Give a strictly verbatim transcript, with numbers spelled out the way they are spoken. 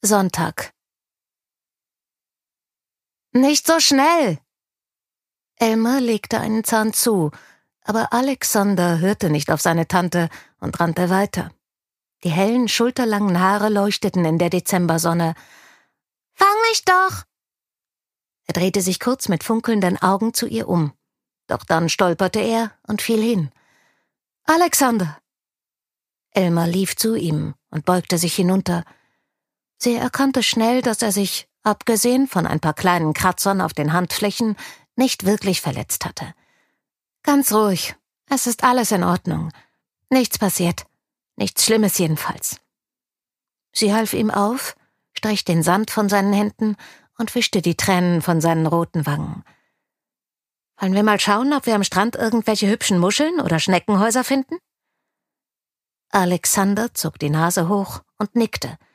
Sonntag. »Nicht so schnell!« Elmar legte einen Zahn zu, aber Alexander hörte nicht auf seine Tante und rannte weiter. Die hellen, schulterlangen Haare leuchteten in der Dezembersonne. »Fang mich doch!« Er drehte sich kurz mit funkelnden Augen zu ihr um. Doch dann stolperte er und fiel hin. »Alexander!« Elmar lief zu ihm und beugte sich hinunter. Sie erkannte schnell, dass er sich, abgesehen von ein paar kleinen Kratzern auf den Handflächen, nicht wirklich verletzt hatte. »Ganz ruhig, es ist alles in Ordnung. Nichts passiert. Nichts Schlimmes jedenfalls.« Sie half ihm auf, strich den Sand von seinen Händen und wischte die Tränen von seinen roten Wangen. »Wollen wir mal schauen, ob wir am Strand irgendwelche hübschen Muscheln oder Schneckenhäuser finden?« Alexander zog die Nase hoch und nickte.